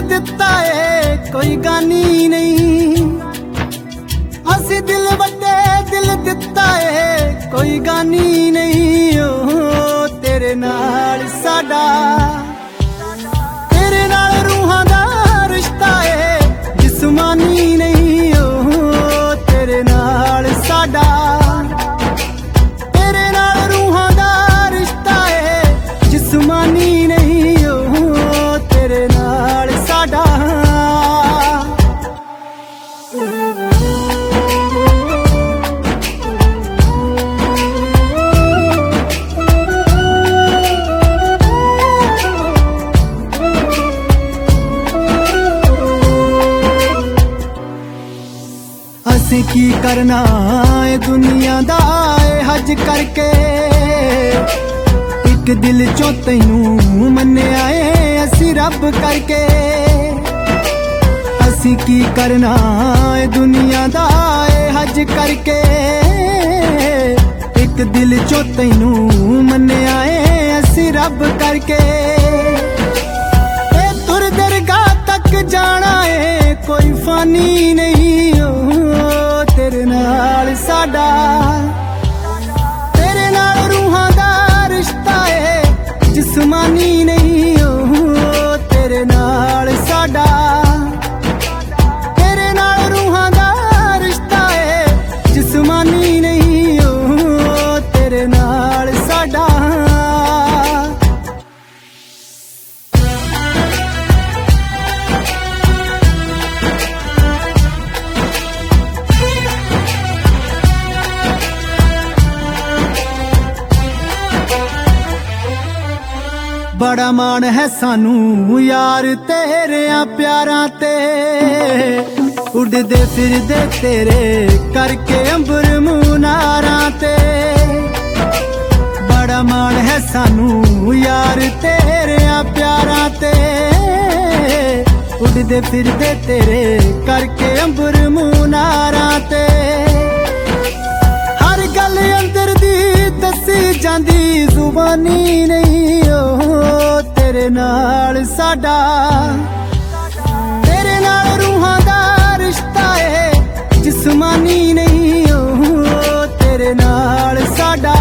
ਦਿੱਤਾ ਏ ਕੋਈ ਗਾਨੀ ਨਹੀਂ। ਅਸੀਂ ਦਿਲ ਵੱਡੇ ਦਿਲ ਦਿੱਤਾ ਏ ਕੋਈ ਗਾਨੀ ਨਹੀਂ। ਓ ਤੇਰੇ ਨਾਲ ਸਾਡਾ, ਤੇਰੇ ਨਾਲ ਰੂਹਾਂ ਦਾ ਰਿਸ਼ਤਾ ਏ ਜਿਸਮਾਨੀ ਨਹੀਂ। ਓ ਤੇਰੇ ਨਾਲ ਸਾਡਾ, ਤੇਰੇ ਨਾਲ ਰੂਹਾਂ ਦਾ ਰਿਸ਼ਤਾ ਏ ਜਿਸਮਾਨੀ ਨਹੀਂ। ਓ ਤੇਰੇ ਨਾਲ ਸਾਡਾ। ਅਸੀਂ ਕੀ ਕਰਨਾ ਏ ਦੁਨੀਆ ਦਾ ਏ ਹੱਜ ਕਰਕੇ, ਇੱਕ ਦਿਲ ਚੋਂ ਤੈਨੂੰ ਮੰਨਿਆ ਏ ਅਸੀਂ ਰੱਬ ਕਰਕੇ। ਅਸੀਂ ਕੀ ਕਰਨਾ ਏ ਦੁਨੀਆ ਦਾ ਏ ਹੱਜ ਕਰਕੇ, ਇੱਕ ਦਿਲ ਚੋਂ ਤੈਨੂੰ ਮੰਨਿਆ ਏ ਅਸੀਂ ਰੱਬ ਕਰਕੇ। ਏ ਤੁਰ ਦਰਗਾਹ ਤੱਕ ਜਾਣਾ ਏ ਕੋਈ ਫਾਨੀ ਨਹੀਂ। ਤੇਰੇ ਨਾਲ ਸਾਡਾ, ਤੇਰੇ ਨਾਲ ਰੂਹਾਂ ਦਾ ਰਿਸ਼ਤਾ ਏ ਜਿਸਮਾਨੀ ਨਹੀਂ। ਓ ਤੇਰੇ ਨਾਲ ਸਾਡਾ, ਤੇਰੇ ਨਾਲ ਰੂਹਾਂ ਦਾ ਰਿਸ਼ਤਾ ਏ ਜਿਸਮਾਨੀ ਨਹੀਂ। ਓ ਤੇਰੇ ਨਾਲ ਸਾਡਾ। ਬੜਾ ਮਾਣ ਹੈ ਸਾਨੂੰ ਯਾਰ ਤੇਰਿਆਂ ਪਿਆਰਾਂ ਤੇ, ਉੱਡਦੇ ਫਿਰਦੇ ਤੇਰੇ ਕਰਕੇ ਅੰਬਰ ਮੁਨਾਰਾਂ ਤੇ। ਬੜਾ ਮਾਣ ਹੈ ਸਾਨੂੰ ਯਾਰ ਤੇਰਿਆਂ ਪਿਆਰਾਂ ਤੇ, ਉੱਡਦੇ ਫਿਰਦੇ ਤੇਰੇ ਕਰਕੇ ਅੰਬਰ ਮੁਨਾਰਾਂ ਤੇ। ਹਰ ਗੱਲ ਅੰਦਰ ਦੀ ਦੱਸੀ ਜਾਂਦੀ ਜ਼ੁਬਾਨੀ ਨਹੀਂ। ਓ ਤੇਰੇ ਨਾਲ ਸਾਡਾ, ਤੇਰੇ ਨਾਲ ਰੂਹਾਂ ਦਾ ਰਿਸ਼ਤਾ ਏ ਜਿਸਮਾਨੀ ਨਹੀਂ। ਓ ਤੇਰੇ ਨਾਲ ਸਾਡਾ,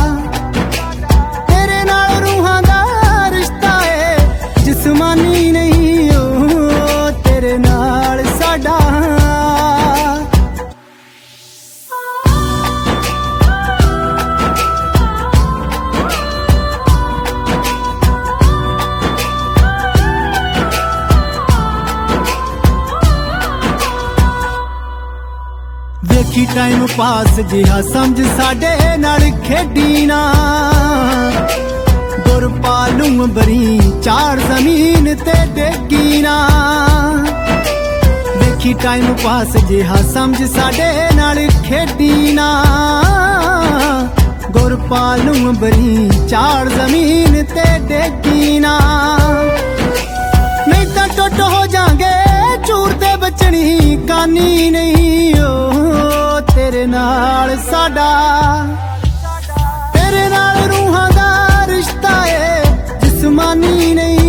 ਤੇਰੇ ਨਾਲ ਰੂਹਾਂ ਦਾ ਰਿਸ਼ਤਾ ਏ ਜਿਸਮਾਨੀ ਨਹੀਂ। ਓ ਤੇਰੇ ਨਾਲ ਸਾਡਾ। ਵੇਖੀ ਟਾਈਮ ਪਾਸ ਜਿਹਾ ਸਮਝ ਸਾਡੇ ਨਾਲ ਖੇਡੀ ਨਾ, ਗੁਰ ਪਾਲੂ ਬਰੀ ਚਾਰ ਜ਼ਮੀਨ ਤੇ ਡੇਗੀ ਨਾ। ਵੇਖੀ ਟਾਈਮ ਪਾਸ ਜਿਹਾ ਸਮਝ ਸਾਡੇ ਨਾਲ ਖੇਡੀ ਨਾ, ਗੁਰ ਪਾਲੂ ਬਰੀ ਚਾਰ ਜ਼ਮੀਨ ਤੇ ਡੇਗੀ ਨਾ। ਨਹੀਂ ਤਾਂ ਟੁੱਟ ਹੋ ਜਾਗੇ ਚੂਰ ਤੇ ਬਚਣੀ ਕਾਨੀ ਨਹੀਂ। ਓ ਤੇਰੇ ਨਾਲ ਸਾਡਾ, ਤੇਰੇ ਨਾਲ ਰੂਹਾਂ ਦਾ ਰਿਸ਼ਤਾ ਏ ਜਿਸਮਾਨੀ ਨਹੀਂ।